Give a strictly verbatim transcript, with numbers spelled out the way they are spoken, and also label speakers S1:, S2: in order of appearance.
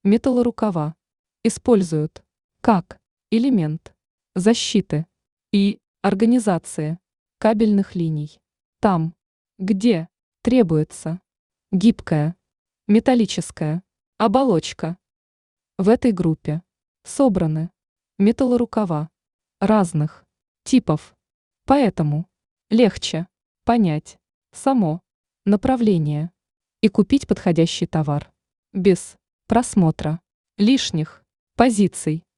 S1: Металлорукава используют как элемент защиты и организации кабельных линий. Там, где требуется гибкая металлическая оболочка. В этой группе собраны металлорукава разных типов, поэтому легче понять само направление и купить подходящий товар без просмотра лишних позиций.